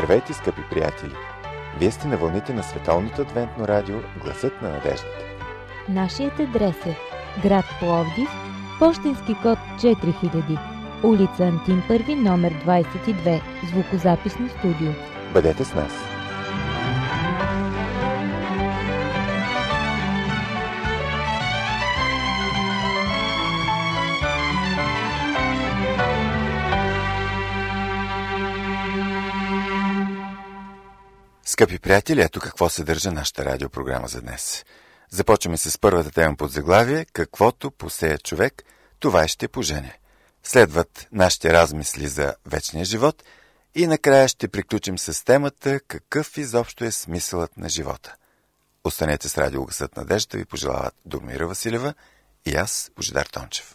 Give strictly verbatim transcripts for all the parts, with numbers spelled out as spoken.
Здравейте, скъпи приятели! Вие сте на вълните на световното адвентно радио Гласът на надеждата. Нашият адрес е град Пловдив, пощенски код четири хиляди, улица Антим първи, номер двадесет и две, звукозаписно студио. Бъдете с нас! Скъпи приятели, ето какво съдържа нашата радиопрограма за днес. Започваме с първата тема под заглавие «Каквото посея човек, това ще пожене». Следват нашите размисли за вечния живот и накрая ще приключим с темата «Какъв изобщо е смисълът на живота». Останете с радио Гласът на надеждата, ви пожелават Дормира Василева и аз, Божидар Тончев.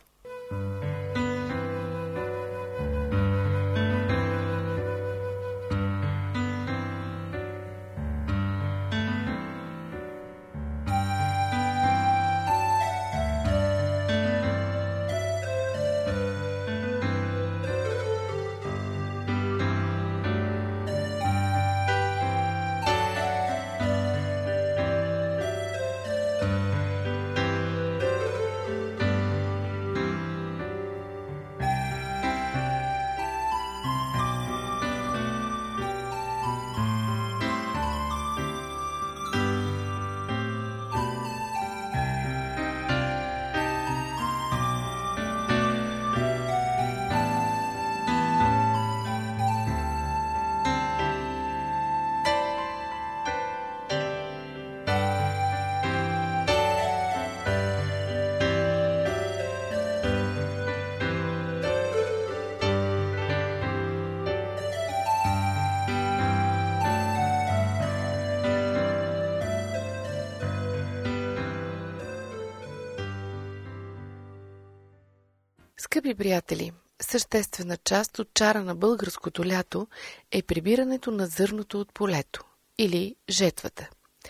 Скъпи приятели, съществена част от чара на българското лято е прибирането на зърното от полето или жетвата.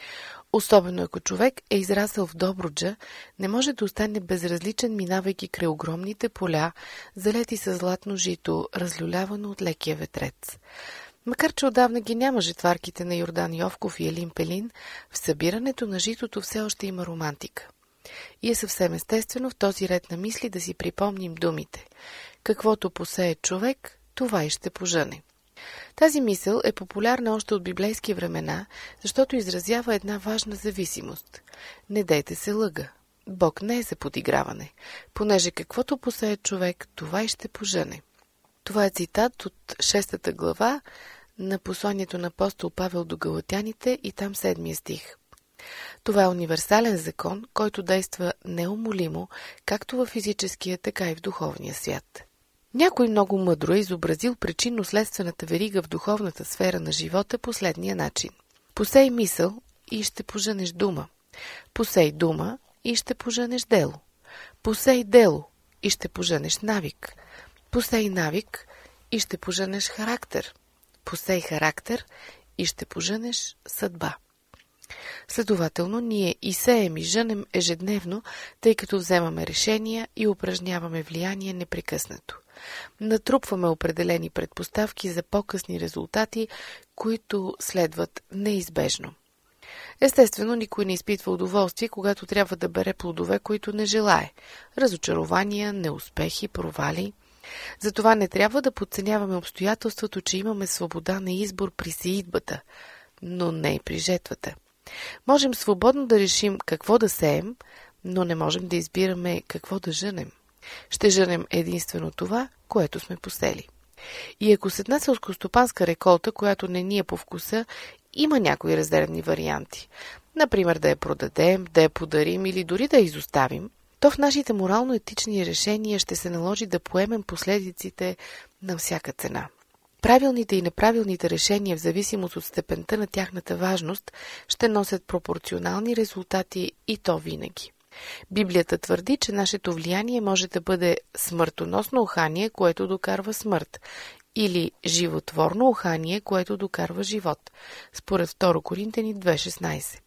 Особено ако човек е израсъл в Добруджа, не може да остане безразличен, минавайки край огромните поля, залети с златно жито, разлюлявано от лекия ветрец. Макар че отдавна ги няма жетварките на Йордан Йовков и Елин Пелин, в събирането на житото все още има романтика. И е съвсем естествено в този ред на мисли да си припомним думите: каквото посее човек, това и ще пожъне. Тази мисъл е популярна още от библейски времена, защото изразява една важна зависимост. Не дейте се лъга. Бог не е за подиграване, понеже каквото посее човек, това и ще пожъне. Това е цитат от шестата глава на посланието на апостол Павел до галатяните и там седмия стих. Това е универсален закон, който действа неумолимо, както в физическия, така и в духовния свят. Някой много мъдро е изобразил причинно-следствената верига в духовната сфера на живота последния начин. Посей мисъл и ще пожънеш дума. Посей дума и ще пожънеш дело. Посей дело и ще пожънеш навик. Посей навик и ще пожънеш характер. Посей характер и ще пожънеш съдба. Следователно, ние и сеем и жънем ежедневно, тъй като вземаме решения и упражняваме влияние непрекъснато. Натрупваме определени предпоставки за по-късни резултати, които следват неизбежно. Естествено, никой не изпитва удоволствие, когато трябва да бере плодове, които не желае. Разочарования, неуспехи, провали. Затова не трябва да подценяваме обстоятелството, че имаме свобода на избор при сеитбата, но не и при жетвата. Можем свободно да решим какво да сеем, но не можем да избираме какво да жънем. Ще жънем единствено това, което сме посели. И ако с една селскостопанска реколта, която не ни е по вкуса, има някои резервни варианти, например да я продадем, да я подарим или дори да я изоставим, то в нашите морално-етични решения ще се наложи да поемем последиците на всяка цена. Правилните и неправилните решения в зависимост от степента на тяхната важност ще носят пропорционални резултати и то винаги. Библията твърди, че нашето влияние може да бъде смъртоносно ухание, което докарва смърт, или животворно ухание, което докарва живот, според втори Коринтяни две шестнадесет.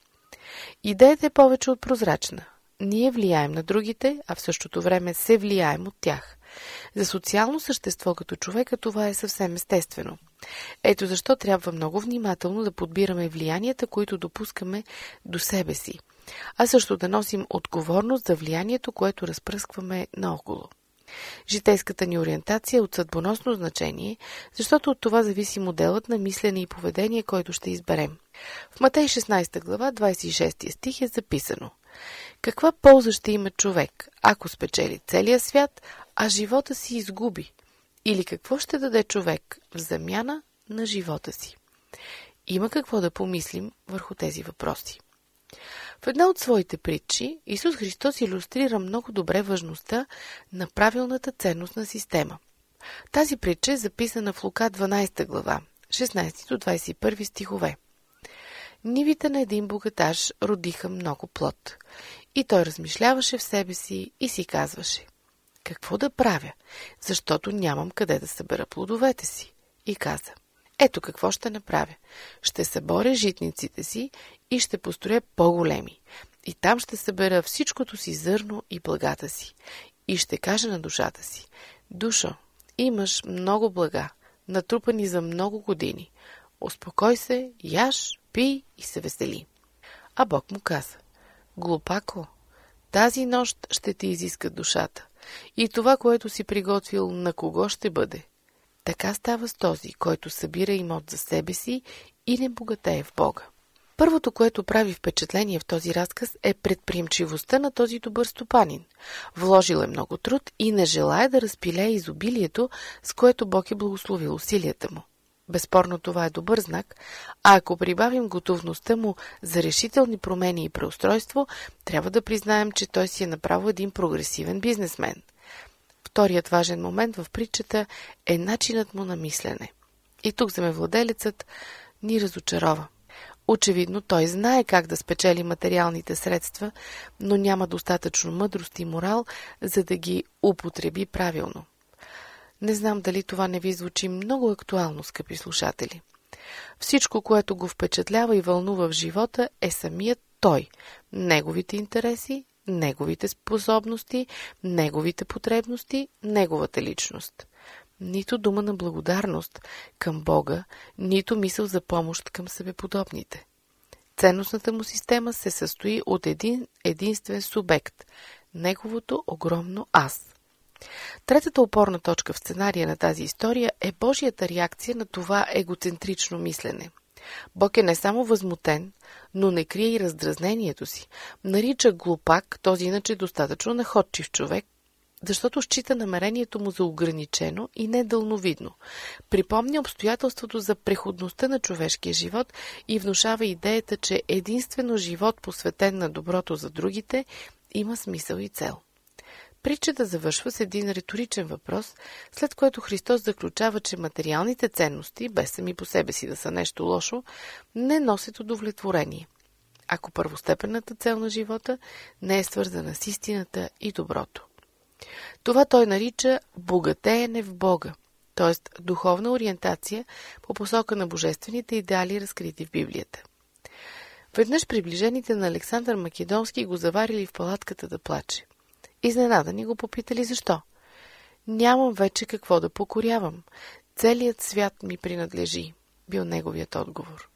Идеята е повече от прозрачна. Ние влияем на другите, а в същото време се влияем от тях. За социално същество като човека това е съвсем естествено. Ето защо трябва много внимателно да подбираме влиянията, които допускаме до себе си, а също да носим отговорност за влиянието, което разпръскваме наоколо. Житейската ни ориентация е от съдбоносно значение, защото от това зависи моделът на мислене и поведение, който ще изберем. В Матей шестнадесета глава, двадесет и шести стих е записано: каква полза ще има човек, ако спечели целия свят, а живота си изгуби? Или какво ще даде човек в замяна на живота си? Има какво да помислим върху тези въпроси. В една от своите притчи Исус Христос илюстрира много добре важността на правилната ценностна система. Тази притча е записана в Лука дванадесета глава, шестнадесети до двадесет и първи стихове. Нивите на един богаташ родиха много плод. И той размишляваше в себе си и си казваше: какво да правя, защото нямам къде да събера плодовете си? И каза: ето какво ще направя. Ще съборя житниците си и ще построя по-големи. И там ще събера всичкото си зърно и благата си. И ще кажа на душата си: душо, имаш много блага, натрупани за много години. Успокой се, яж, пий и се весели. А Бог му каза: глупако, тази нощ ще ти изискат душата. И това, което си приготвил, на кого ще бъде? Така става с този, който събира имот за себе си и не богатее в Бога. Първото, което прави впечатление в този разказ, е предприемчивостта на този добър стопанин. Вложил е много труд и не желае да разпилее изобилието, с което Бог е благословил усилията му. Безспорно това е добър знак, а ако прибавим готовността му за решителни промени и преустройство, трябва да признаем, че той си е направо един прогресивен бизнесмен. Вторият важен момент в притчата е начинът му на мислене. И тук земевладелецът ни разочарова. Очевидно той знае как да спечели материалните средства, но няма достатъчно мъдрост и морал, за да ги употреби правилно. Не знам дали това не ви звучи много актуално, скъпи слушатели. Всичко, което го впечатлява и вълнува в живота, е самият той, неговите интереси, неговите способности, неговите потребности, неговата личност. Нито дума на благодарност към Бога, нито мисъл за помощ към себеподобните. Ценностната му система се състои от един единствен субект – неговото огромно аз. Третата опорна точка в сценария на тази история е Божията реакция на това егоцентрично мислене. Бог е не само възмутен, но не крие и раздразнението си. Нарича глупак този иначе достатъчно находчив човек, защото счита намерението му за ограничено и недълновидно. Припомня обстоятелството за преходността на човешкия живот и внушава идеята, че единствено живот, посветен на доброто за другите, има смисъл и цел. Притчата завършва с един риторичен въпрос, след което Христос заключава, че материалните ценности, без сами по себе си да са нещо лошо, не носят удовлетворение, ако първостепенната цел на живота не е свързана с истината и доброто. Това той нарича богатеене в Бога, т.е. духовна ориентация по посока на божествените идеали, разкрити в Библията. Веднъж приближените на Александър Македонски го заварили в палатката да плаче. Изненадани го попитали защо. Нямам вече какво да покорявам. Целият свят ми принадлежи, бил неговият отговор.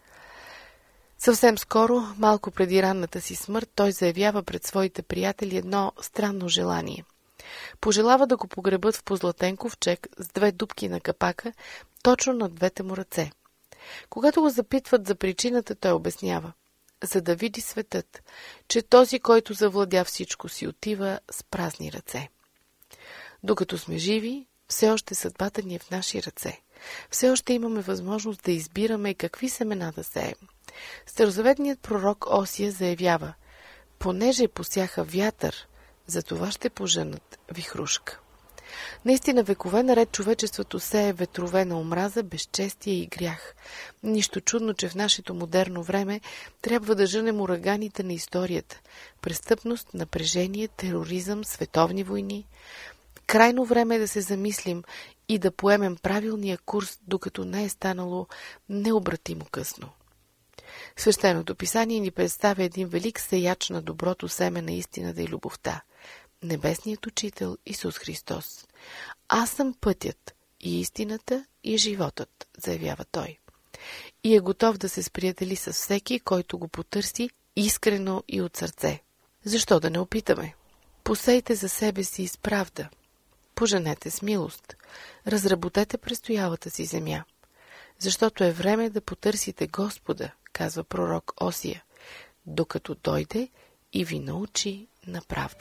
Съвсем скоро, малко преди ранната си смърт, той заявява пред своите приятели едно странно желание. Пожелава да го погребат в позлатен ковчег с две дупки на капака, точно над двете му ръце. Когато го запитват за причината, той обяснява: за да види светът, че този, който завладя всичко, си отива с празни ръце. Докато сме живи, все още съдбата ни е в наши ръце. Все още имаме възможност да избираме какви семена да сеем. Старозаветният пророк Осия заявява: понеже посяха вятър, за това ще пожънат вихрушка. Наистина векове наред човечеството сее ветрове на омраза, безчестие и грях. Нищо чудно, че в нашето модерно време трябва да жънем ураганите на историята. Престъпност, напрежение, тероризъм, световни войни. Крайно време е да се замислим и да поемем правилния курс, докато не е станало необратимо късно. Свещеното писание ни представя един велик сеяч на доброто семе на истината и любовта. Небесният учител Исус Христос. Аз съм пътят и истината и животът, заявява той. И е готов да се сприятели с всеки, който го потърси искрено и от сърце. Защо да не опитаме? Посейте за себе си из правда. Поженете с милост. Разработете престоялата си земя. Защото е време да потърсите Господа, казва пророк Осия, докато дойде и ви научи на правда.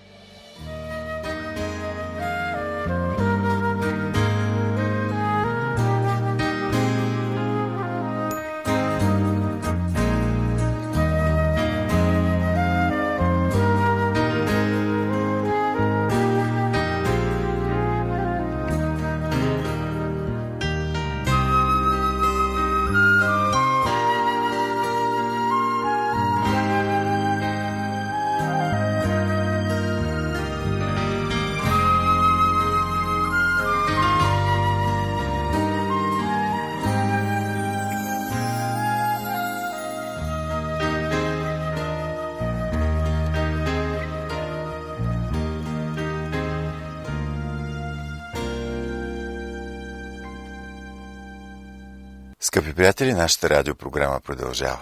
Скъпи приятели, нашата радиопрограма продължава.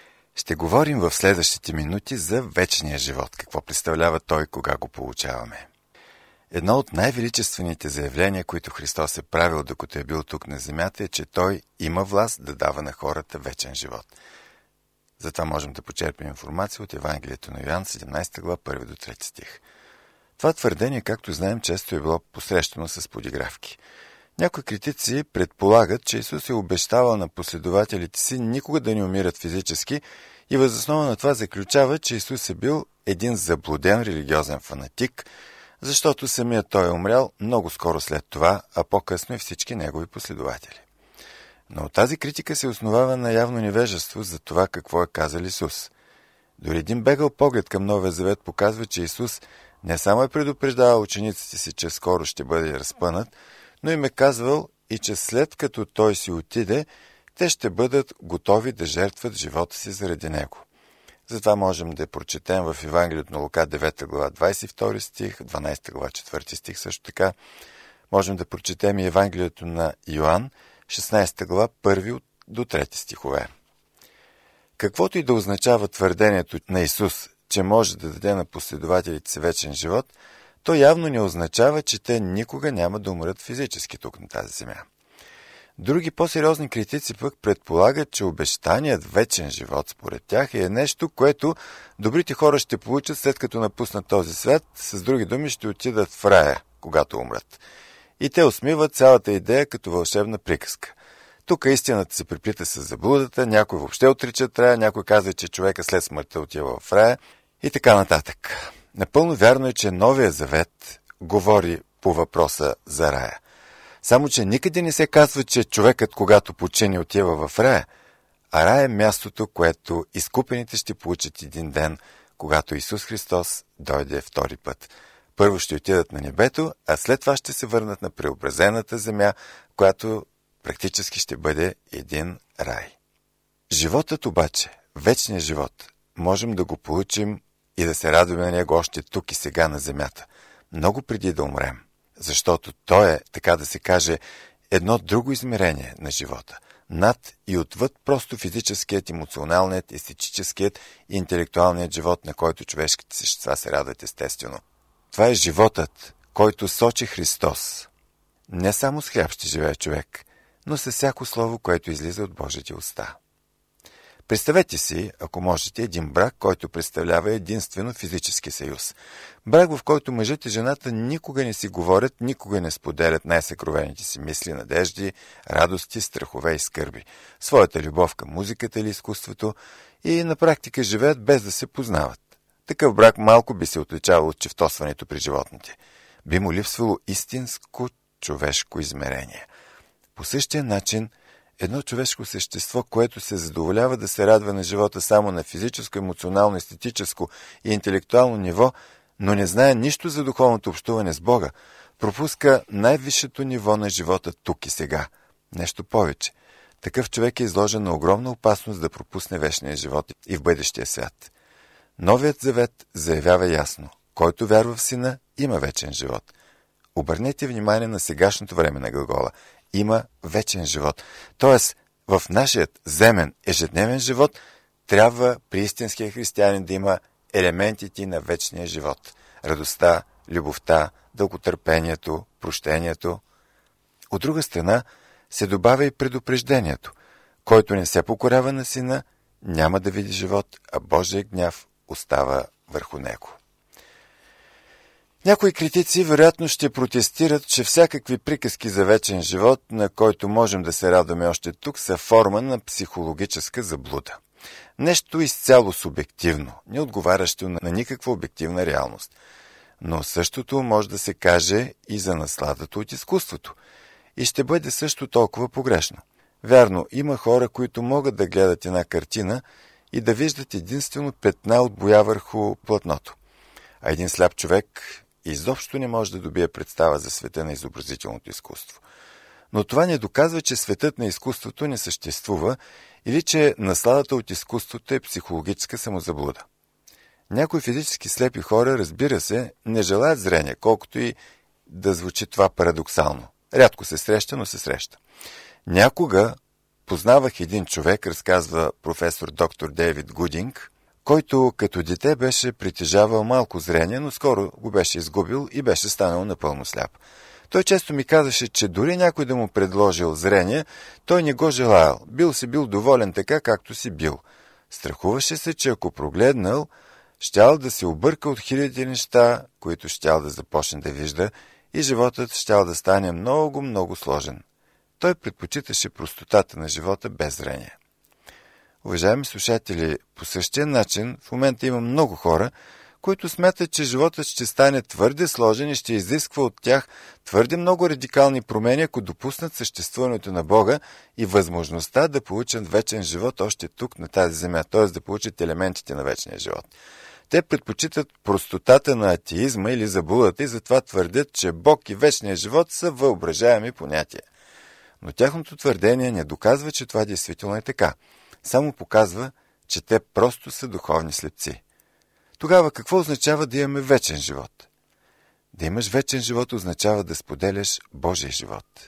Ще говорим в следващите минути за вечния живот, какво представлява той, кога го получаваме. Едно от най-величествените заявления, които Христос е правил, докато е бил тук на земята, е, че Той има власт да дава на хората вечен живот. Затова можем да почерпим информация от Евангелието на Йоан, седемнадесета глава, първи до трети стих. Това твърдение, както знаем, често е било посрещано с подигравки. Някои критици предполагат, че Исус е обещавал на последователите си никога да не умират физически и въз основа на това заключава, че Исус е бил един заблуден религиозен фанатик, защото самият той е умрял много скоро след това, а по-късно и всички негови последователи. Но тази критика се основава на явно невежество за това какво е казал Исус. Дори един бегъл поглед към Новия Завет показва, че Исус не само е предупреждавал учениците си, че скоро ще бъде разпънат, но им е казвал и че след като той си отиде, те ще бъдат готови да жертват живота си заради него. Затова можем да прочетем в Евангелието на Лука, девета глава, двадесет и втори стих, дванадесета глава, четвърти стих също така. Можем да прочетем и Евангелието на Йоан, шестнадесета глава, първи до трети стихове. Каквото и да означава твърдението на Исус, че може да даде на последователите си вечен живот, то явно не означава, че те никога няма да умрат физически тук на тази земя. Други по-сериозни критици пък предполагат, че обещаният вечен живот според тях е нещо, което добрите хора ще получат след като напуснат този свят, с други думи ще отидат в рая, когато умрат. И те усмиват цялата идея като вълшебна приказка. Тук истината се приплита с заблудата, някой въобще отричат рая, някой казва, че човека след смъртта отива в рая и така нататък. Напълно вярно е, че Новия Завет говори по въпроса за рая. Само че никъде не се казва, че човекът, когато почине, отива в рая, а рая е мястото, което изкупените ще получат един ден, когато Исус Христос дойде втори път. Първо ще отидат на небето, а след това ще се върнат на преобразената земя, която практически ще бъде един рай. Животът обаче, вечният живот, можем да го получим и да се радваме на него още тук и сега на земята, много преди да умрем. Защото то е, така да се каже, едно друго измерение на живота, над и отвъд просто физическият, емоционалният, естетическият и интелектуалният живот, на който човешките същества се радват естествено. Това е животът, който сочи Христос. Не само с хляб ще живее човек, но с всяко слово, което излиза от Божите уста. Представете си, ако можете, един брак, който представлява единствено физически съюз. Брак, в който мъжът и жената никога не си говорят, никога не споделят най-съкровените си мисли, надежди, радости, страхове и скърби, своята любов към музиката или изкуството и на практика живеят без да се познават. Такъв брак малко би се отличавал от чифтосването при животните. Би му липсвало истинско човешко измерение. По същия начин, едно човешко същество, което се задоволява да се радва на живота само на физическо, емоционално, естетическо и интелектуално ниво, но не знае нищо за духовното общуване с Бога, пропуска най-висшето ниво на живота тук и сега. Нещо повече. Такъв човек е изложен на огромна опасност да пропусне вечния живот и в бъдещия свят. Новият завет заявява ясно: който вярва в Сина, има вечен живот. Обърнете внимание на сегашното време на глагола. Има вечен живот. Тоест, в нашия земен ежедневен живот трябва при истинския християнин да има елементите на вечния живот. Радостта, любовта, дълготърпението, прощението. От друга страна се добавя и предупреждението. Който не се покорява на Сина, няма да види живот, а Божия гняв остава върху него. Някои критици вероятно ще протестират, че всякакви приказки за вечен живот, на който можем да се радваме още тук, са форма на психологическа заблуда. Нещо изцяло субективно, не отговарящо на никаква обективна реалност. Но същото може да се каже и за насладата от изкуството. И ще бъде също толкова погрешно. Вярно, има хора, които могат да гледат една картина и да виждат единствено петна от боя върху платното. А един сляп човек изобщо не може да добие представа за света на изобразителното изкуство. Но това не доказва, че светът на изкуството не съществува или че насладата от изкуството е психологическа самозаблуда. Някои физически слепи хора, разбира се, не желаят зрение, колкото и да звучи това парадоксално. Рядко се среща, но се среща. Някога познавах един човек, разказва професор доктор Дейвид Гудинг, който като дете беше притежавал малко зрение, но скоро го беше изгубил и беше станал напълно сляп. Той често ми казаше, че дори някой да му предложил зрение, той не го желаял. Бил си бил доволен така, както си бил. Страхуваше се, че ако прогледнал, щял да се обърка от хиляди неща, които щял да започне да вижда, и животът щял да стане много, много сложен. Той предпочиташе простотата на живота без зрение. Уважаеми слушатели, по същия начин в момента има много хора, които смятат, че животът ще стане твърде сложен и ще изисква от тях твърде много радикални промени, ако допуснат съществуването на Бога и възможността да получат вечен живот още тук на тази земя, т.е. да получат елементите на вечния живот. Те предпочитат простотата на атеизма или заблудата и затова твърдят, че Бог и вечния живот са въображаеми понятия. Но тяхното твърдение не доказва, че това действително е така. Само показва, че те просто са духовни слепци. Тогава какво означава да имаме вечен живот? Да имаш вечен живот означава да споделяш Божия живот.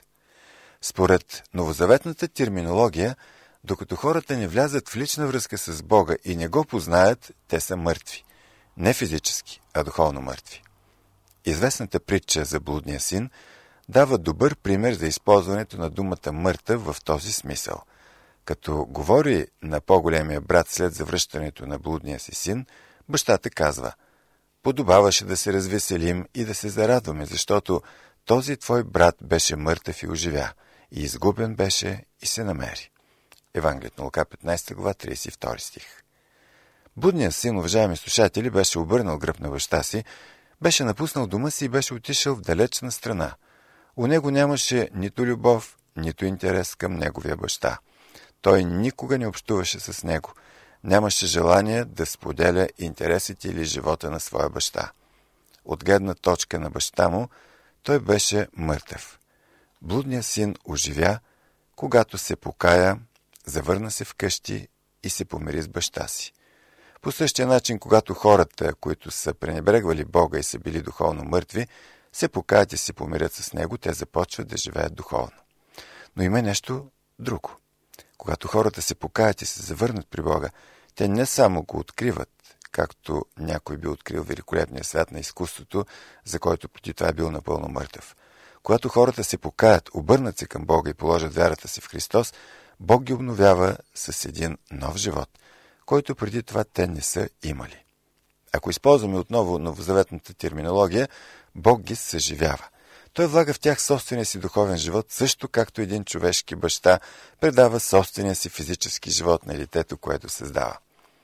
Според новозаветната терминология, докато хората не влязат в лична връзка с Бога и не го познаят, те са мъртви. Не физически, а духовно мъртви. Известната притча за блудния син дава добър пример за използването на думата мъртъв в този смисъл. Като говори на по-големия брат след завръщането на блудния си син, бащата казва: подобаваше да се развеселим и да се зарадваме, защото този твой брат беше мъртъв и оживя, и изгубен беше и се намери. Евангелието на Лука, петнайсета глава, трийсет и втори стих. Блудният син, уважаеми слушатели, беше обърнал гръб на баща си, беше напуснал дома си и беше отишъл в далечна страна. У него нямаше нито любов, нито интерес към неговия баща. Той никога не общуваше с него. Нямаше желание да споделя интересите или живота на своя баща. От гледна точка на баща му, той беше мъртъв. Блудният син оживя, когато се покая, завърна се вкъщи и се помири с баща си. По същия начин, когато хората, които са пренебрегвали Бога и са били духовно мъртви, се покаят и се помирят с Него, те започват да живеят духовно. Но има нещо друго. Когато хората се покаят и се завърнат при Бога, те не само го откриват, както някой би открил великолепния свят на изкуството, за който преди това е бил напълно мъртъв. Когато хората се покаят, обърнат се към Бога и положат вярата си в Христос, Бог ги обновява с един нов живот, който преди това те не са имали. Ако използваме отново новозаветната терминология, Бог ги съживява. Той влага в тях собствения си духовен живот, също както един човешки баща предава собствения си физически живот на детето, което създава.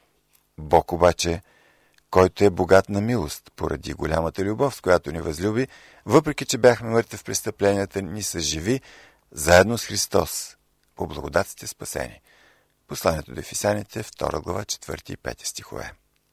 Бог обаче, който е богат на милост, поради голямата любов, с която ни възлюби, въпреки че бяхме мъртви в престъпленията, ни съживи заедно с Христос. По благодат сте спасени. Посланието до Ефесяните, втора глава, четвърти и пети стихове.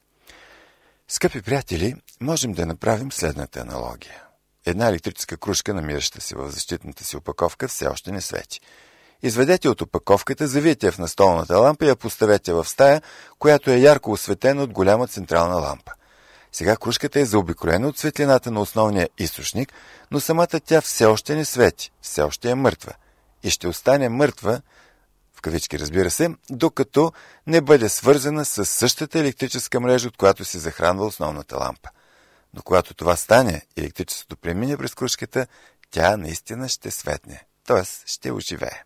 Скъпи приятели, можем да направим следната аналогия. Една електрическа кружка, намираща се в защитната си опаковка, все още не свети. Изведете от опаковката, завийте я в настолната лампа и я поставете в стая, която е ярко осветена от голяма централна лампа. Сега крушката е заобиколена от светлината на основния източник, но самата тя все още не свети, все още е мъртва. И ще остане мъртва, в кавички разбира се, докато не бъде свързана с същата електрическа мрежа, от която се захранва основната лампа. Но когато това стане, електричеството премине през крушката, тя наистина ще светне, т.е. ще оживее.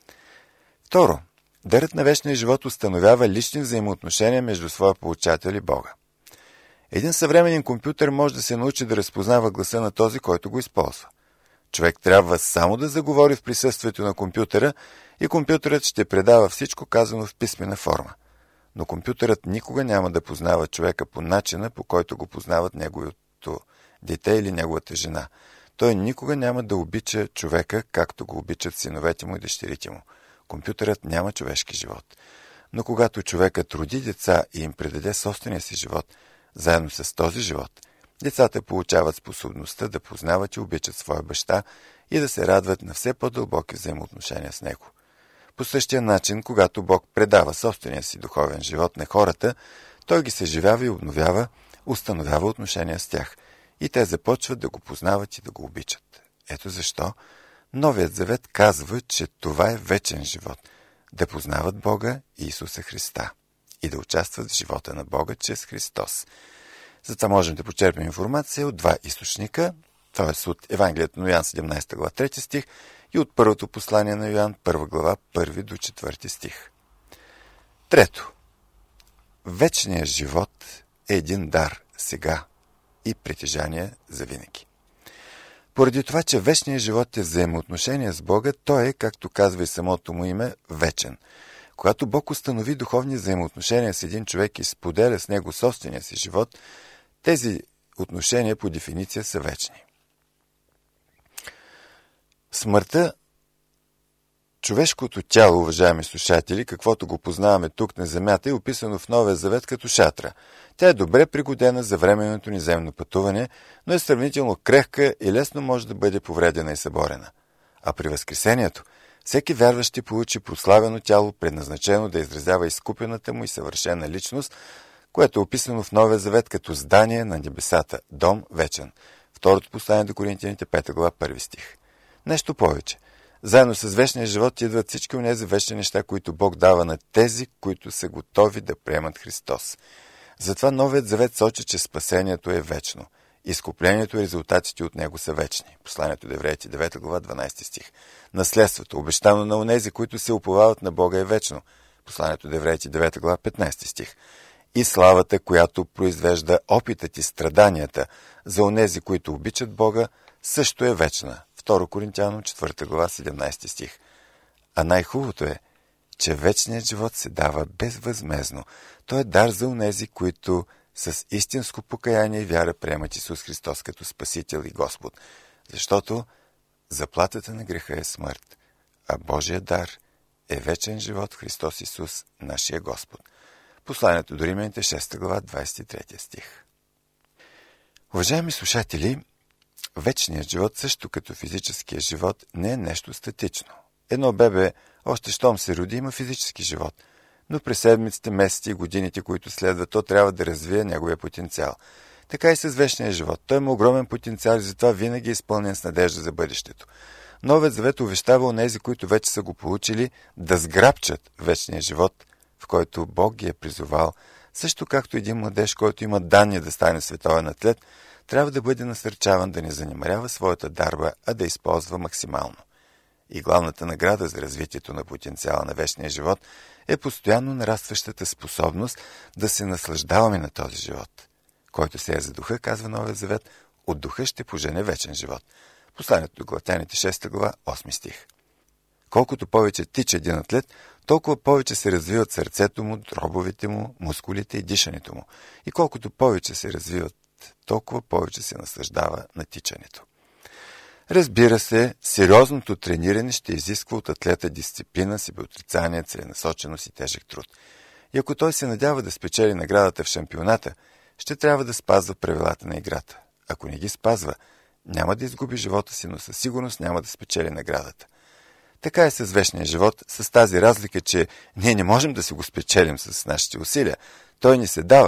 Второ, дарът на вечния живот установява лични взаимоотношения между своя получател и Бога. Един съвременен компютър може да се научи да разпознава гласа на този, който го използва. Човек трябва само да заговори в присъствието на компютъра и компютърът ще предава всичко казано в писмена форма. Но компютърът никога няма да познава човека по начина, по който го познават неговото дете или неговата жена. Той никога няма да обича човека, както го обичат синовете му и дъщерите му. Компютърът няма човешки живот. Но когато човекът роди деца и им предаде собствения си живот, заедно с този живот, децата получават способността да познават и обичат своя баща и да се радват на все по-дълбоки взаимоотношения с него. По същия начин, когато Бог предава собствения си духовен живот на хората, Той ги съживява и обновява, установява отношения с тях и те започват да го познават и да го обичат. Ето защо Новият завет казва, че това е вечен живот – да познават Бога и Исуса Христа и да участват в живота на Бога чрез Христос. Затова можем да почерпим информация от два източника, т.е. от Евангелието на Йоан седемнадесета глава трети стих и от първото послание на Йоан първа глава първи до четвърти стих. Трето. Вечният живот е един дар сега и притежание за винаги. Поради това, че вечният живот е взаимоотношение с Бога, той е, както казва и самото му име, вечен. Когато Бог установи духовни взаимоотношения с един човек и споделя с него собствения си живот, тези отношения по дефиниция са вечни. Смъртта, човешкото тяло, уважаеми слушатели, каквото го познаваме тук на земята, е описано в Новия завет като шатра. Тя е добре пригодена за временното ни земно пътуване, но е сравнително крехка и лесно може да бъде повредена и съборена. А при възкресението, всеки вярващ ще получи прославено тяло, предназначено да изразява изкупената му и съвършена личност, което е описано в Новия завет като здание на небесата, дом вечен. Второто послание до Коринтияните, пета глава, първи стих. Нещо повече. Заедно с вечния живот идват всички онези вечни неща, които Бог дава на тези, които са готови да приемат Христос. Затова Новият завет сочи, че спасението е вечно. Изкуплението и резултатите от него са вечни. Посланието до Евреите, девета глава, дванадесети стих. Наследството, обещано на онези, които се уповават на Бога, е вечно. Посланието до Евреите, девета глава, петнадесети стих. И славата, която произвежда опитът и страданията за онези, които обичат Бога, също е вечна. Второ Коринтяно, четвърта глава, седемнадесети стих. А най-хубавото е, че вечният живот се дава безвъзмездно. Той е дар за онези, които с истинско покаяние и вяра приемат Исус Христос като Спасител и Господ. Защото заплатата на греха е смърт, а Божия дар е вечен живот в Христос Исус, нашия Господ. Посланието до Римляните, шеста глава, двадесет и трети стих. Уважаеми слушатели, вечният живот, също като физическия живот, не е нещо статично. Едно бебе, още щом се роди, има физически живот, но през седмиците, месеците и годините, които следват, то трябва да развие неговия потенциал. Така и с вечния живот. Той има огромен потенциал и затова винаги е изпълнен с надежда за бъдещето. Новият завет увещава онези, които вече са го получили, да сграбчат вечния живот, в който Бог ги е призовал, също както един младеж, който има данни да стане световен атлет, трябва да бъде насърчаван да не занемарява своята дарба, а да използва максимално. И главната награда за развитието на потенциала на вечния живот е постоянно нарастващата способност да се наслаждаваме на този живот. Който се е за духа, казва Новия завет, от духа ще пожене вечен живот. Посланието до Галатяните, шеста глава, осми стих. Колкото повече тича един атлет, толкова повече се развиват сърцето му, дробовете му, мускулите и дишането му. И колкото повече се развиват, толкова повече се наслаждава на тичането. Разбира се, сериозното трениране ще изисква от атлета дисциплина, себеотрицание, целенасоченост и тежък труд. И ако той се надява да спечели наградата в шампионата, ще трябва да спазва правилата на играта. Ако не ги спазва, няма да изгуби живота си, но със сигурност няма да спечели наградата. Така е с вечния живот, с тази разлика, че ние не можем да си го спечелим с нашите усилия. Той ни се дава,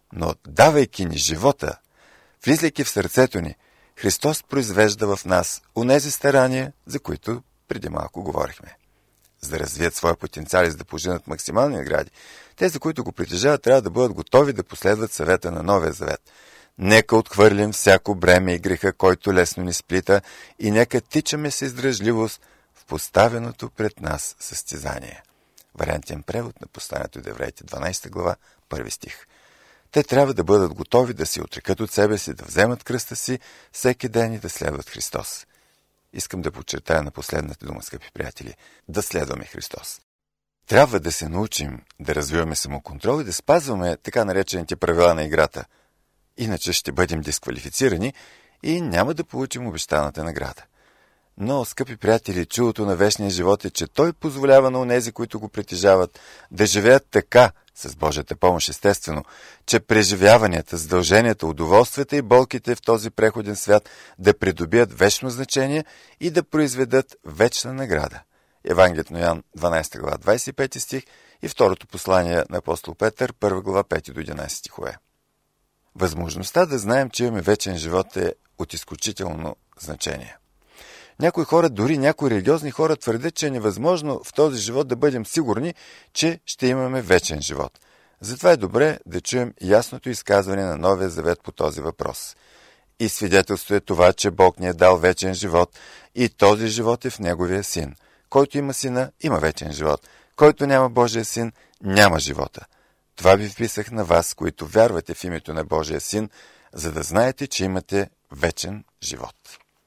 Но давайки ни живота, влизайки в сърцето ни, Христос произвежда в нас онези старания, за които преди малко говорихме. За да развият своя потенциал и за да пожинат максимални награди, тези, които го притежават, трябва да бъдат готови да последват съвета на Новия завет. Нека отхвърлим всяко бреме и греха, който лесно ни сплита, и нека тичаме с издръжливост в поставеното пред нас състезание. Вариантен превод на посланието до Евреите, дванадесета глава, първи стих. Те трябва да бъдат готови да се отрекат от себе си, да вземат кръста си всеки ден и да следват Христос. Искам да подчертая на последната дума, скъпи приятели, да следваме Христос. Трябва да се научим да развиваме самоконтрол и да спазваме така наречените правила на играта. Иначе ще бъдем дисквалифицирани и няма да получим обещаната награда. Но, скъпи приятели, чудото на вечния живот е, че Той позволява на онези, които го притежават, да живеят така, с Божията помощ естествено, че преживяванията, задълженията, удоволствията и болките в този преходен свят да придобият вечно значение и да произведат вечна награда. Евангелието на Йоан, дванадесета глава, двадесет и пети стих и второто послание на апостол Петър, първа глава, пети до единадесети стихове. Възможността да знаем, че имаме вечен живот е от изключително значение. Някои хора, дори някои религиозни хора, твърдят, че е невъзможно в този живот да бъдем сигурни, че ще имаме вечен живот. Затова е добре да чуем ясното изказване на Новия завет по този въпрос. И свидетелство е това, че Бог ни е дал вечен живот и този живот е в Неговия Син. Който има Сина, има вечен живот. Който няма Божия Син, няма живота. Това ви вписах на вас, които вярвате в името на Божия Син, за да знаете, че имате вечен живот.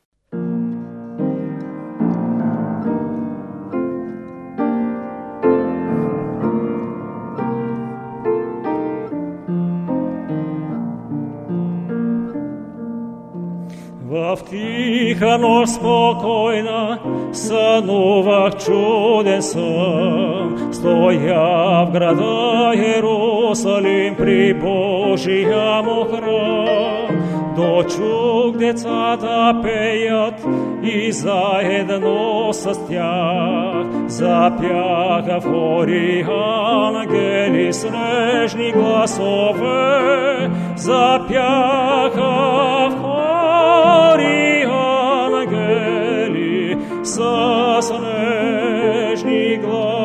В тиха нощ спокойна сънувах чуден сън, стоя в града Иерусалим при Божия му храм. Дочух децата пеят и заедно с тях запяха в хори ангели снежни гласове, запяха в хори ангели с снежни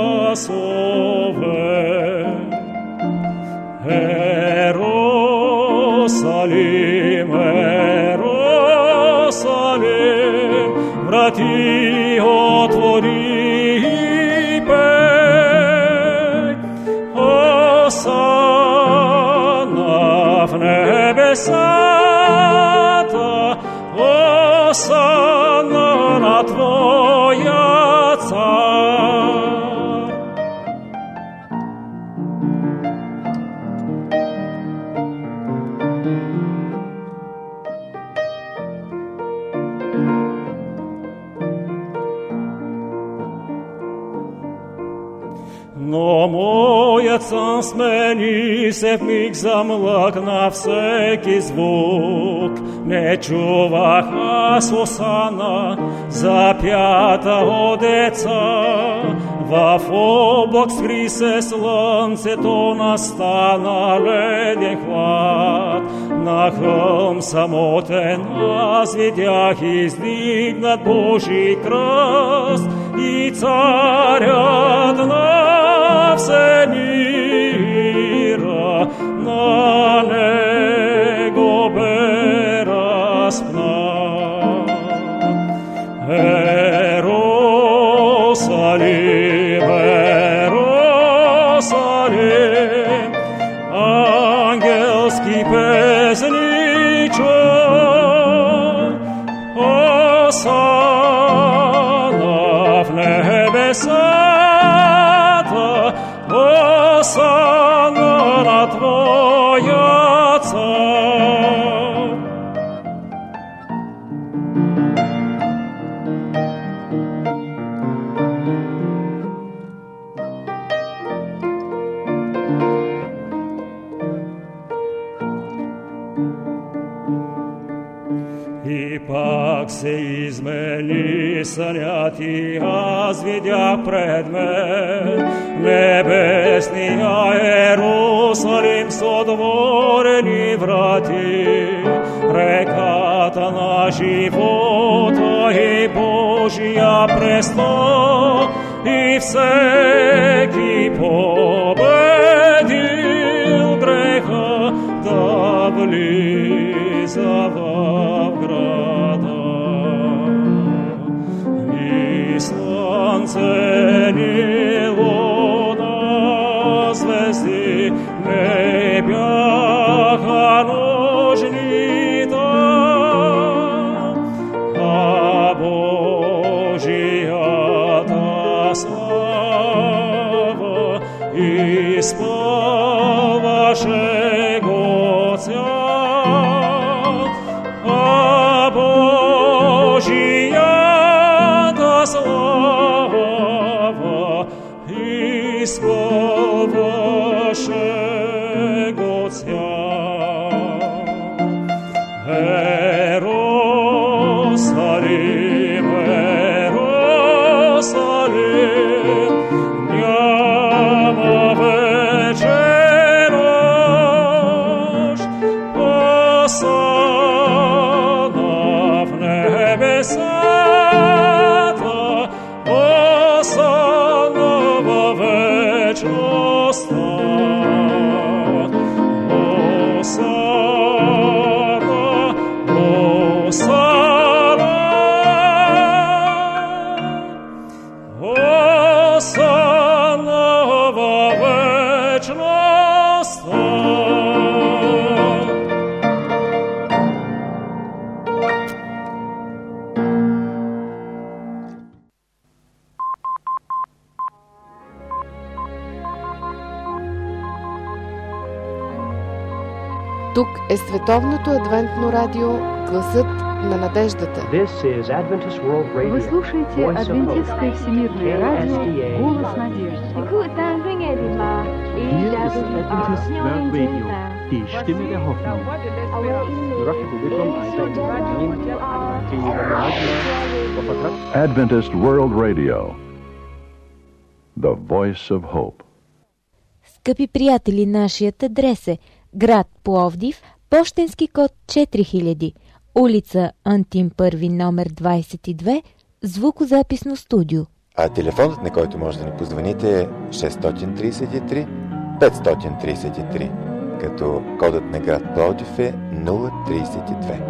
гласове. Ерусалим, Ерусалим, врати отвори и пей. Осанна в небесата, осанна на Твоя цар. Но моят сън смени се, в миг замлъкна всеки звук. Не чувах аз осана, запята от деца. В облак скри се слънцето, настана леден хлад. На хълм самотен аз видях издигнат Божий кръст и царят на все мира, на него бе разпнат. Ерусалим, Ерусалим, ангелски песничо, осана в небесата, осана на Твоя цар. И И пак се измени сънят и аз видях пред мен небесния Ерусалим с отворени врати, реката на живота и Божия престол, и всеки победил греха да влиза в града. Ни слънце, ни луна, звезди не бяха нужни там, а Божията слава изпълваше го цял, а Божията слава изпълваше го цял. Ерусалим, Ерусалим, няма вече нощ, осана в небесата, осана във вечността. Осана, осана, осана във вечността. Тук е Световното адвентно радио, гласът на надеждата. This is Adventist World Radio. Вы слушаете Voice of Адвентистское Hope. всемирное радио K S D A. «Голос надежды». Hier ist Adventist World Radio, die Stimme der Hoffnung. Adventist World Radio, the voice of hope. Скъпи приятели, нашият адрес е град Пловдив, пощенски код четири хиляди, улица Антим първи, номер двадесет и две, звукозаписно студио. А телефонът, на който може да ни позвоните, е шест три три пет три три, като кодът на град Пловдив е нула тридесет и две.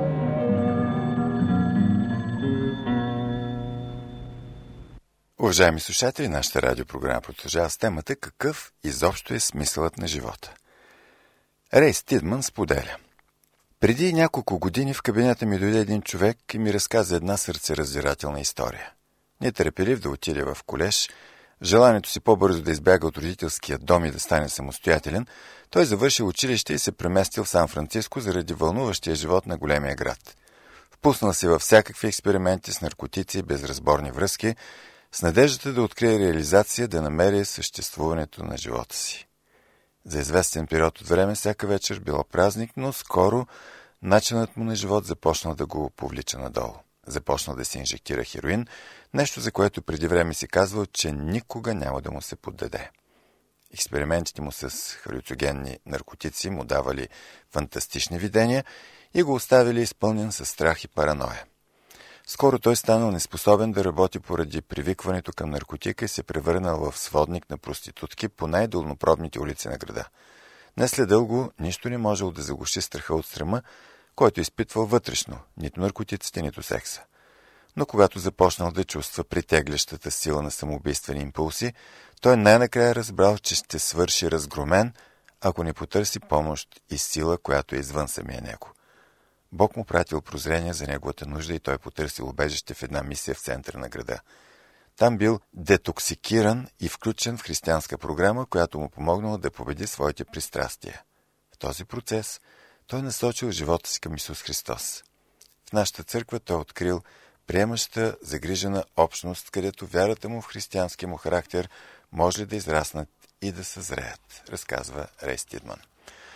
Уважаеми слушатели, нашата радиопрограма продължава с темата «Какъв изобщо е смисълът на живота?». Рей Стидман споделя: преди няколко години в кабинета ми дойде един човек и ми разказа една сърцераздирателна история. Нетърпелив да отиде в колеж, в желанието си по-бързо да избяга от родителския дом и да стане самостоятелен, той завършил училище и се преместил в Сан-Франциско заради вълнуващия живот на големия град. Впуснал се във всякакви експерименти с наркотици и безразборни връзки, с надеждата да открие реализация, да намери съществуването на живота си. За известен период от време всяка вечер било празник, но скоро начинът му на живот започнал да го повлича надолу. Започнал да се инжектира хероин, нещо за което преди време си казвал, че никога няма да му се поддаде. Експериментите му с халюциногенни наркотици му давали фантастични видения и го оставили изпълнен със страх и параноя. Скоро той станал неспособен да работи поради привикването към наркотика и се превърнал в сводник на проститутки по най-долнопробните улици на града. Не след дълго нищо не можел да заглуши страха от срама, който изпитвал вътрешно, нито наркотиците, нито секса. Но когато започнал да чувства притеглящата сила на самоубийствени импулси, той най-накрая разбрал, че ще свърши разгромен, ако не потърси помощ и сила, която е извън самия него. Бог му пратил прозрение за неговата нужда и той потърсил убежище в една мисия в центъра на града. Там бил детоксикиран и включен в християнска програма, която му помогнала да победи своите пристрастия. В този процес той насочил живота си към Исус Христос. В нашата църква той открил приемаща, загрижена общност, където вярата му в християнския му характер може да израснат и да съзреят, разказва Рей Стидман.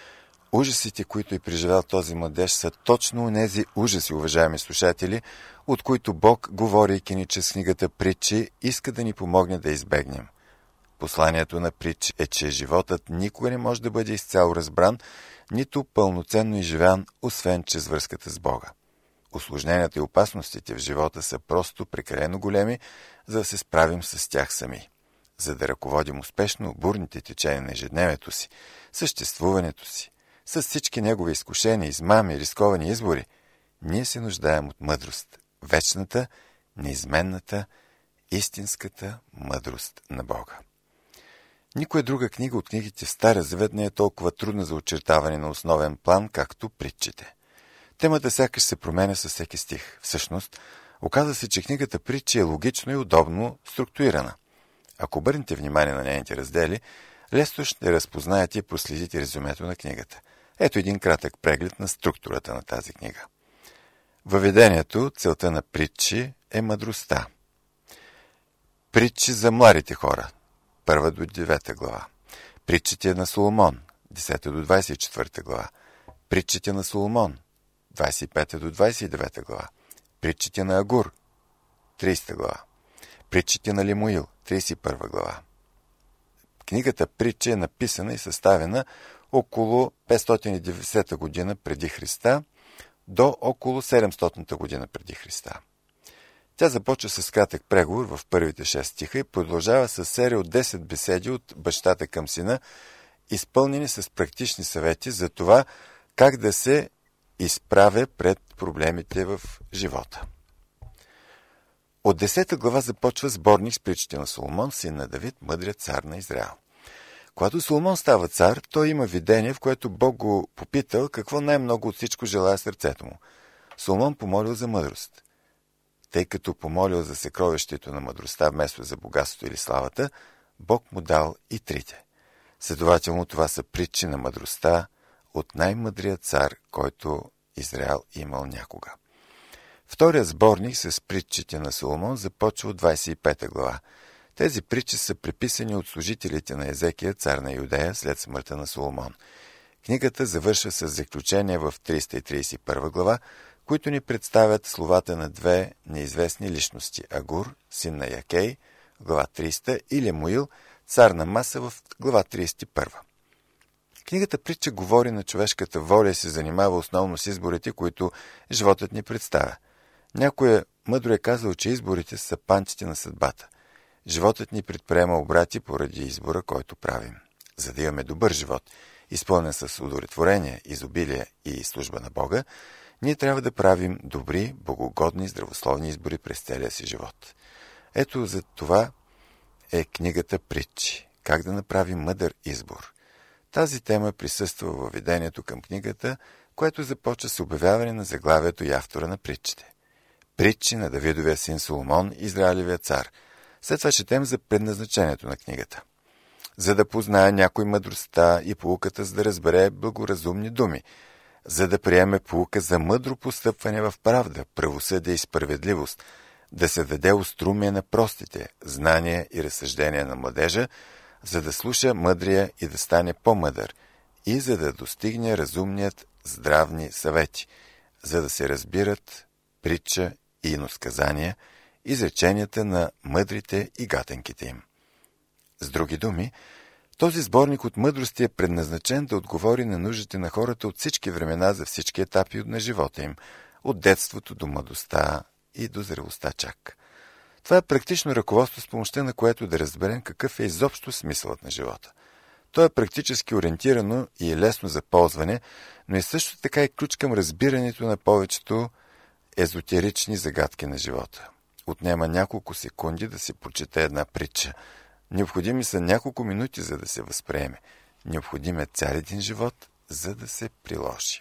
Ужасите, които е преживял този младеж, са точно онези ужаси, уважаеми слушатели, от които Бог, говорейки ни чрез книгата Притчи, иска да ни помогне да избегнем. Посланието на Притчи е, че животът никога не може да бъде изцяло разбран, нито пълноценно изживян, освен чрез връзката с Бога. Усложненията и опасностите в живота са просто прекалено големи, за да се справим с тях сами. За да ръководим успешно бурните течения на ежедневието си, съществуването си, с всички негови изкушения, измами, рисковани избори, ние се нуждаем от мъдрост, вечната, неизменната, истинската мъдрост на Бога. Никоя друга книга от книгите в Стария Завет не е толкова трудна за очертаване на основен план, както Притчите. Темата сякаш се променя със всеки стих. Всъщност, оказва се, че книгата Притчи е логично и удобно структурирана. Ако обърнете внимание на нейните раздели, лесно ще разпознаете и проследите резюмето на книгата. Ето един кратък преглед на структурата на тази книга. Въведението, целта на Притчи е мъдростта. Притчи за младите хора, първа до девета глава. Притчите на Соломон, десета до двадесет и четвърта глава. Притчите на Соломон, двадесет и пета до двадесет и девета глава. Притчите на Агур, тридесета глава. Притчите на Лемуил, тридесет и първа глава. Книгата Притчи е написана и съставена около петстотин и деветдесета година преди Христа до около седемстотната година преди Христа. Тя започва с кратък преговор в първите шест стиха и продължава с серия от десет беседи от бащата към сина, изпълнени с практични съвети за това как да се изправя пред проблемите в живота. От десета глава започва сборник с притчите на Соломон, син на Давид, мъдрият цар на Израел. Когато Соломон става цар, той има видение, в което Бог го попитал какво най-много от всичко желая сърцето му. Соломон помолил за мъдрост. Тъй като помолил за съкровището на мъдростта вместо за богатството или славата, Бог му дал и трите. Следователно това са притчи на мъдростта от най-мъдрият цар, който Израел имал някога. Вторият сборник с притчите на Соломон започва от двадесет и пета глава. Тези притчи са преписани от служителите на Езекия, цар на Юдея, след смъртта на Соломон. Книгата завършва с заключение в триста и тридесет и първа глава, които ни представят словата на две неизвестни личности – Агур, син на Якей, глава тридесета, и Лемуил, цар на Маса, в глава тридесет и първа. Книгата Притча говори на човешката воля и се занимава основно с изборите, които животът ни представя. Някой мъдро е казал, че изборите са панчите на съдбата. Животът ни предприема обрати поради избора, който правим. За да имаме добър живот, изпълнен с удовлетворение, изобилие и служба на Бога, ние трябва да правим добри, богоугодни, здравословни избори през целия си живот. Ето за това е книгата Притчи. Как да направим мъдър избор. Тази тема присъства във въведението към книгата, което започва с обявяване на заглавието и автора на притчите. Притчи на Давидовия син Соломон, Израилевия цар. След това четем за предназначението на книгата. За да познае някой мъдростта и поуката, за да разбере благоразумни думи, за да приеме поука за мъдро постъпване в правда, правосъдие и справедливост, да се даде острумие на простите, знания и разсъждения на младежа, за да слуша мъдрия и да стане по-мъдър, и за да достигне разумният здравни съвети, за да се разбират притча и иносказания, изреченията на мъдрите и гатенките им. С други думи, този сборник от мъдрости е предназначен да отговори на нуждите на хората от всички времена за всички етапи на живота им, от детството до младостта и до зрелостта чак. Това е практично ръководство, с помощта на което да разберем какъв е изобщо смисълът на живота. То е практически ориентирано и е лесно за ползване, но е също така и ключ към разбирането на повечето езотерични загадки на живота. Отнема няколко секунди да се прочете една притча. Необходими са няколко минути, за да се възприеме. Необходим е цял един живот, за да се приложи.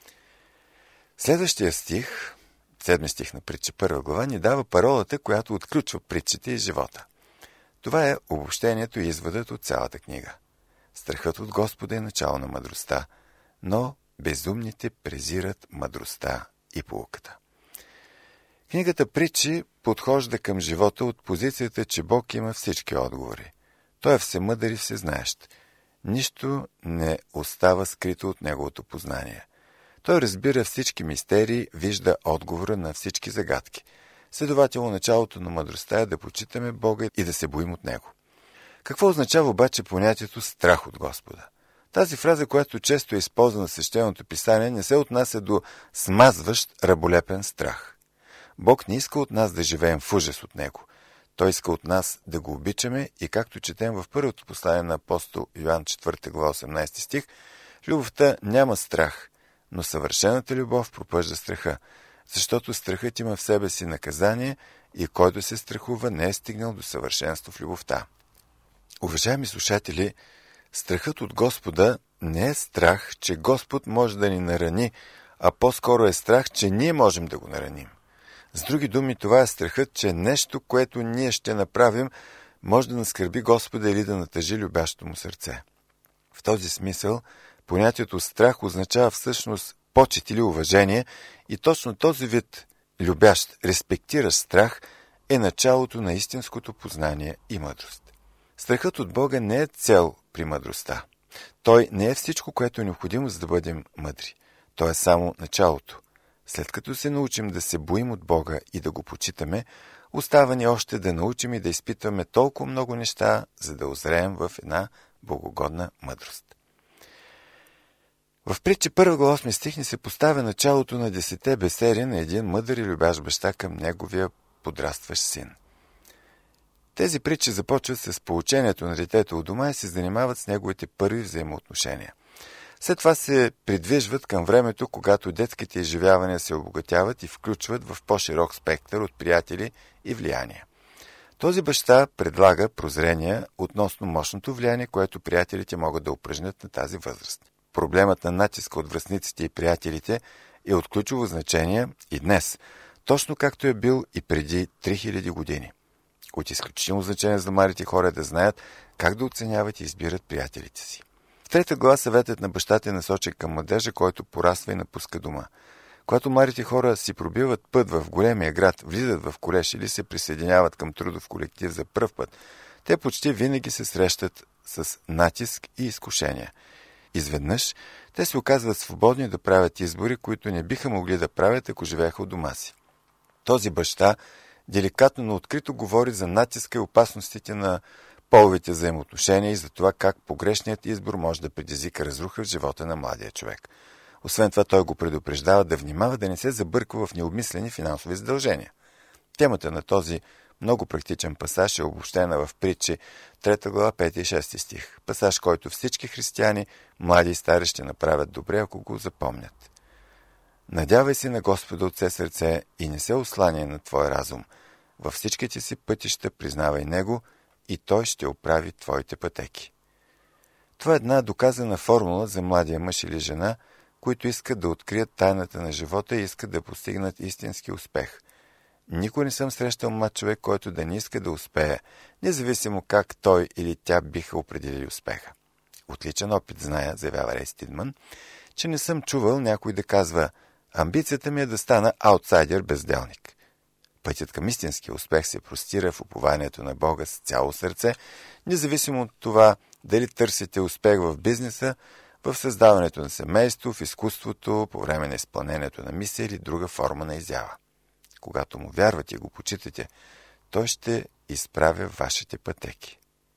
Следващия стих, седми стих на притча първа глава, ни дава паролата, която отключва притчите и живота. Това е обобщението и изводът от цялата книга. Страхът от Господа е начало на мъдростта, но безумните презират мъдростта и поуката. Книгата Притчи подхожда към живота от позицията, че Бог има всички отговори. Той е всемъдър и всезнаещ. нищо не остава скрито от неговото познание. Той разбира всички мистерии, вижда отговора на всички загадки. Следователно, началото на мъдростта е да почитаме Бога и да се боим от Него. Какво означава обаче понятието страх от Господа? Тази фраза, която често е използвана в Свещеното писание, не се отнася до смазващ раболепен страх. Бог не иска от нас да живеем в ужас от Него. Той иска от нас да го обичаме и, както четем в първото послание на апостол Йоан четвърта глава осемнадесети стих, любовта няма страх, но съвършената любов пропъжда страха, защото страхът има в себе си наказание и който се страхува не е стигнал до съвършенство в любовта. Уважаеми слушатели, страхът от Господа не е страх, че Господ може да ни нарани, а по-скоро е страх, че ние можем да го нараним. С други думи, това е страхът, че нещо, което ние ще направим, може да наскърби Господа или да натъжи любящото му сърце. В този смисъл, понятието страх означава всъщност почет или уважение и точно този вид любящ, респектиращ страх е началото на истинското познание и мъдрост. Страхът от Бога не е цел при мъдростта. Той не е всичко, което е необходимо, за да бъдем мъдри. Той е само началото. След като се научим да се боим от Бога и да го почитаме, остава ни още да научим и да изпитваме толкова много неща, за да озреем в една богогодна мъдрост. В притча първа глава осми стих ни се поставя началото на десете беседи на един мъдър и любящ баща към неговия подрастващ син. Тези притчи започват с поучението на детето у дома и се занимават с неговите първи взаимоотношения. След това се придвижват към времето, когато детските изживявания се обогатяват и включват в по-широк спектър от приятели и влияния. Този баща предлага прозрения относно мощното влияние, което приятелите могат да упражнят на тази възраст. Проблемът на натиска от връстниците и приятелите е от ключово значение и днес, точно както е бил и преди три хиляди години. От изключително значение за младите хора да знаят как да оценяват и избират приятелите си. В трета глава съветът на бащата е насочен към младежа, който пораства и напуска дома. Когато младите хора си пробиват път в големия град, влизат в колеж или се присъединяват към трудов колектив за пръв път, те почти винаги се срещат с натиск и изкушения. Изведнъж те се оказват свободни да правят избори, които не биха могли да правят, ако живееха у дома си. Този баща деликатно, но открито говори за натиска и опасностите на половите взаимоотношения и за това как погрешният избор може да предизвика разруха в живота на младия човек. Освен това, той го предупреждава да внимава да не се забърква в необмислени финансови задължения. Темата на този много практичен пасаж е обобщена в притчи трета глава пети и шести стих. Пасаж, който всички християни, млади и стари, ще направят добре, ако го запомнят. Надявай се на Господа от все сърце и не се осланяй на твой разум. Във всичките си пътища признавай Него и Той ще оправи твоите пътеки. Това е една доказана формула за младия мъж или жена, които искат да открият тайната на живота и искат да постигнат истински успех. Никой не съм срещал млад човек, който да не иска да успее, независимо как той или тя биха определили успеха. Отличен опит зная, заявява Рей Стидман, че не съм чувал някой да казва: амбицията ми е да стана аутсайдер безделник. Пътят към истинския успех се простира в упованието на Бога с цяло сърце, независимо от това дали търсите успех в бизнеса, в създаването на семейство, в изкуството, по време на изпълнението на мисия или друга форма на изява. Когато му вярвате и го почитате, той ще изправя вашите пътеки.